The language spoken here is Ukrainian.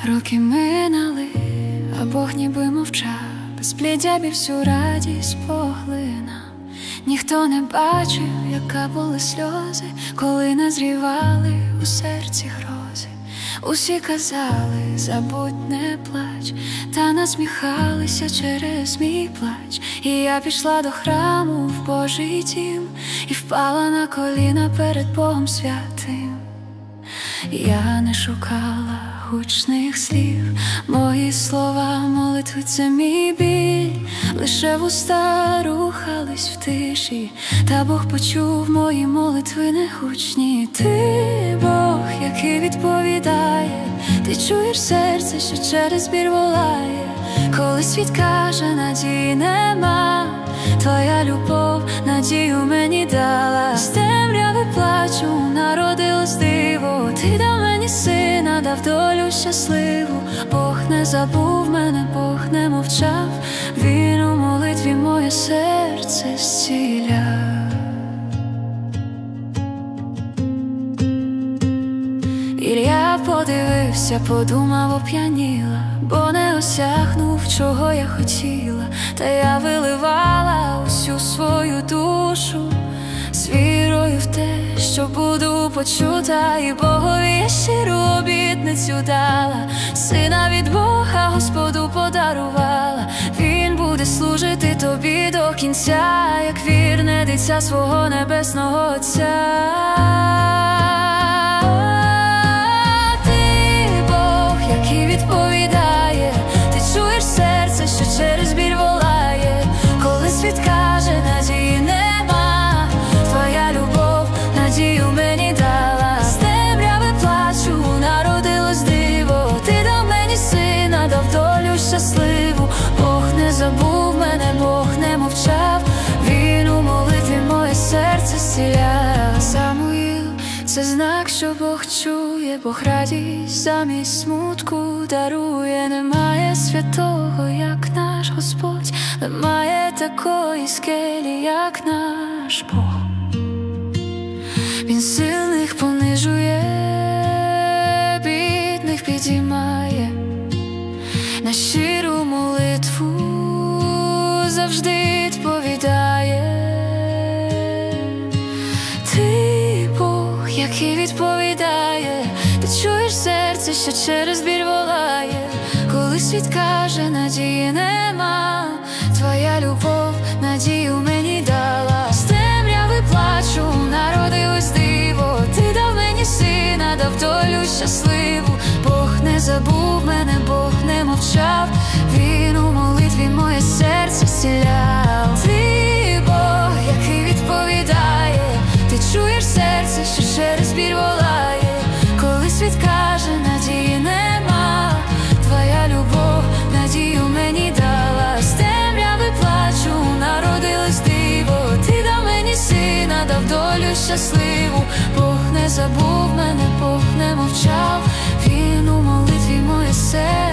Роки минали, а Бог ніби мовчав, безпліддя бі всю радість поглинав. Ніхто не бачив, яка були сльози, коли назрівали у серці грози. Усі казали, забудь, не плач, та насміхалися через мій плач. І я пішла до храму в Божий дім і впала на коліна перед Богом святим. Я не шукала гучних слів, мої слова молитви — це мій біль. Лише вуста рухались в тиші, та Бог почув мої молитви негучні. Ти Бог, який відповідає, ти чуєш серце, що через біль волає. Коли світ каже, надії нема, твоя любов надію мені дала. З темряви плачу народилось диво, ти дав мені сина, дав долю щасливу. Бог не забув мене, Бог не мовчав, Він у молитві моє серце зціляв. Ілля подивився, подумав, оп'яніла, бо не осягнув, чого я хотіла. Та я виливала усю свою душу з вірою в те, що буду почута. І Богові я щиру обітницю дала, сина від Бога Господу подарувала. Він буде служити тобі до кінця, як вірне дитя свого небесного Отця. Відповідає, ти чуєш серце, що через біль волає. Коли світ каже, надії нема, твоя любов надію мені дала. З темряви плачу народилось диво, ти дав мені сина, дав долю щасливу. Бог не забув мене, Бог не мовчав, Він у молитві моє серце зціляв. Самуїл — це знак, що Бог чує, Бог радість замість смутку дарує. Немає святого, як наш Господь, немає такої скелі, як наш Бог. Він сильних понижує, бідних підіймає. На щиру молитву завжди відповідає. Ти Бог, який відповідає, ти чуєш серце, що через біль волає. Коли світ каже, надії нема, твоя любов надію мені дала. З темряви плачу народилось диво, ти дав мені сина, дав долю щасливу. Бог не забув мене, Бог не мовчав, Він у молитві моє серце зціляв. Ти Бог, який відповідає, ти чуєш серце, що через біль волає. Коли світ каже, надії нема, твоя любов надію мені дала. З темряви плачу народилось диво, ти дав мені сина, дав долю щасливу. Бог не забув мене, Бог не мовчав, Він у молитві моє серце